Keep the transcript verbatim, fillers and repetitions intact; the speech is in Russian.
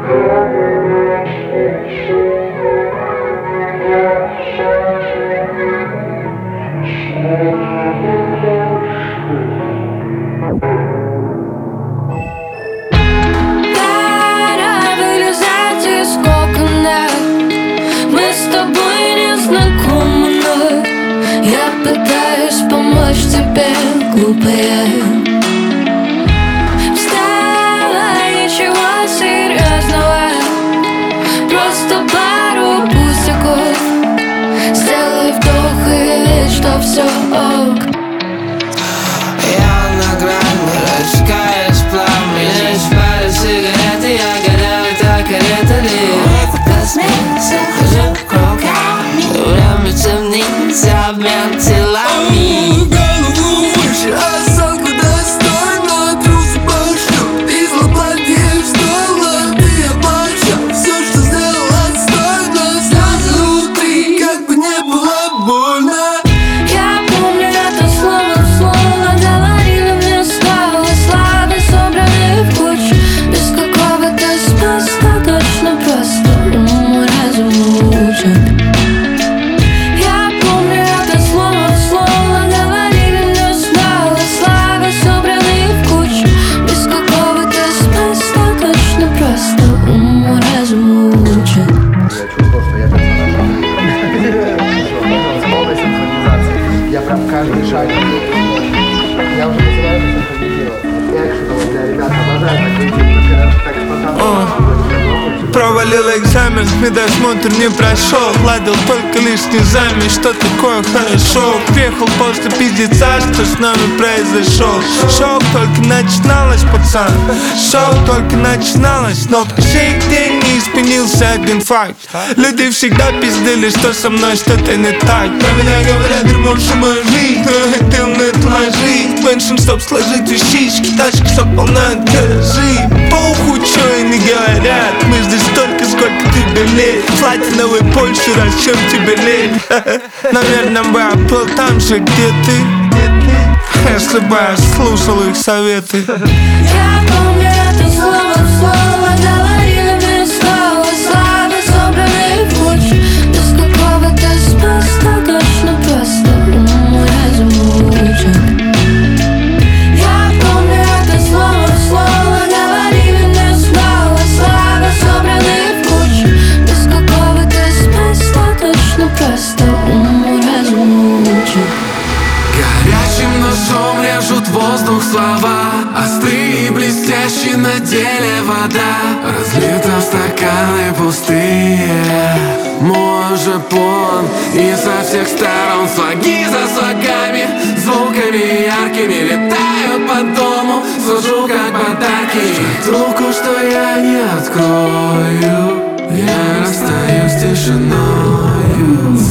Глупая, встала, ничего серьезного, просто пару пустяков. Сделай вдох и верь, что все ок. Я на грани, растекаясь в пламени, спали сигареты, я горел, и так это ли? Это космос, хожу кругами, время темнится, обмен телами. Осанку достойно, трусы пошлю, из лопатки стоило, ты обольщал, все, что сделал, отстойно, слезы внутри, как бы не было больно. Я помню это слово в слово, говорили мне слова, славы собраны в кучу, без какого-то смысла, точно просто уму разуму учат. Я помню это слово в слово, говорили мне слова, славы собраны в кучу, без какого-то смысла, точно просто уму разуму учат. Я чувствовал, что я персонаж. С полной синхронизацией. Я прям каждый шаг. Я уже называю это синхронизировать. Экшеново для ребят. Обожаю так выйти, так спонтанно. Провалил экзамен, медосмотр не прошел. Ладил только лишний замес, что такое хорошо. Приехал после пиздеца, что с нами произошел. Шоу только начиналось, пацан. Шоу только начиналось, но по сей день не изменился один факт. Люди всегда пиздили, что со мной что-то не так. Про меня говорят, ты можешь моя жизнь, но я хотел на это моя жизнь. Меньше, чтоб сложить вещички, тачки, чтоб полна гаражи. Похуй, чё и не говорят, мы здесь столько, сколько тебе лет. Платиновый больше раз, чем тебе лет. Наверное, бы я был там же, где ты, если бы я слушал их советы. Я помню это слово в слово, говорили мне слова, славы собраны в кучу, без какого-то смысла, точно просто уму разуму учат. Я помню это слово в слово, говорили мне слова, славы собраны в кучу, без какого-то смысла, точно просто уму разуму учат. Горячим ножом режут воздух слова, острые и блестящие на деле вода. Разлита в стаканы пустые, мой же план. И со всех сторон слоги за слогами, звуками яркими летают по дому. Служу как подарки, трубку, что я не открою, я расстаюсь с тишиною.